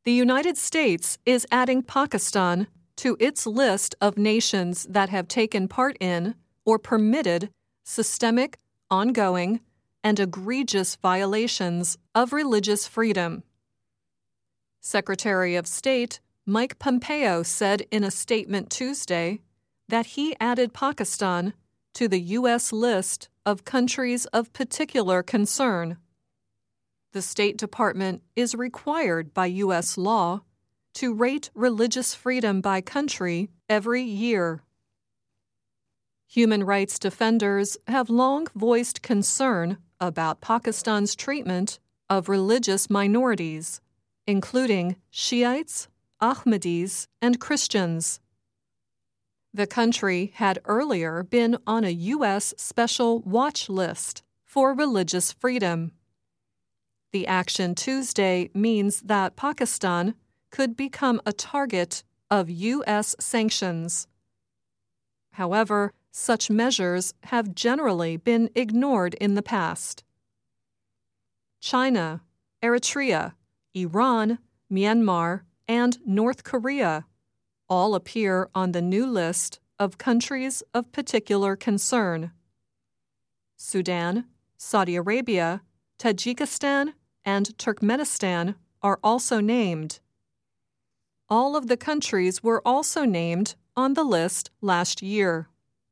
The United States is adding Pakistan to its list of nations that have taken part in or permitted systemic, ongoing, and egregious violations of religious freedom. Secretary of State Mike Pompeo said in a statement Tuesday that he added Pakistan to the U.S. list of countries of particular concern. The State Department is required by U.S. law to rate religious freedom by country every year. Human rights defenders have long voiced concern about Pakistan's treatment of religious minorities, including Shiites, Ahmadis, and Christians. The country had earlier been on a U.S. special watch list for religious freedom. The action Tuesday means that Pakistan could become a target of U.S. sanctions. However, such measures have generally been ignored in the past. China, Eritrea, Iran, Myanmar, and North Korea all appear on the new list of countries of particular concern. Sudan, Saudi Arabia, Tajikistan, and Turkmenistan are also named. All of the countries were also named on the list last year.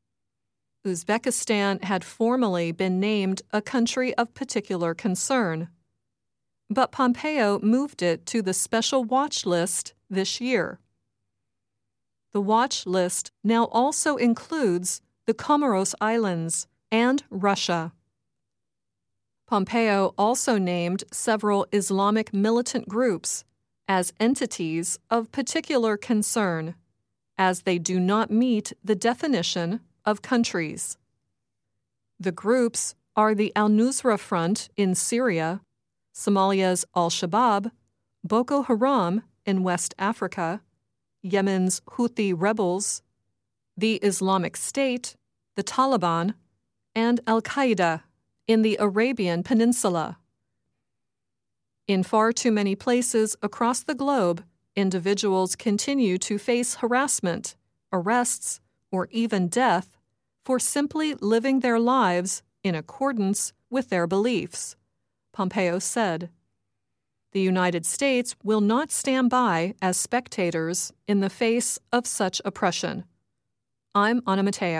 Uzbekistan had formerly been named a country of particular concern, but Pompeo moved it to the special watch list this year. The watch list now also includes the Comoros Islands and Russia. Pompeo also named several Islamic militant groups as entities of particular concern, as they do not meet the definition of countries. The groups are the Al-Nusra Front in Syria, Somalia's Al-Shabaab, Boko Haram in West Africa, Yemen's Houthi rebels, the Islamic State, the Taliban, and Al-Qaeda in the Arabian Peninsula. In far too many places across the globe, individuals continue to face harassment, arrests, or even death for simply living their lives in accordance with their beliefs, Pompeo said. The United States will not stand by as spectators in the face of such oppression. I'm Anna Matteo.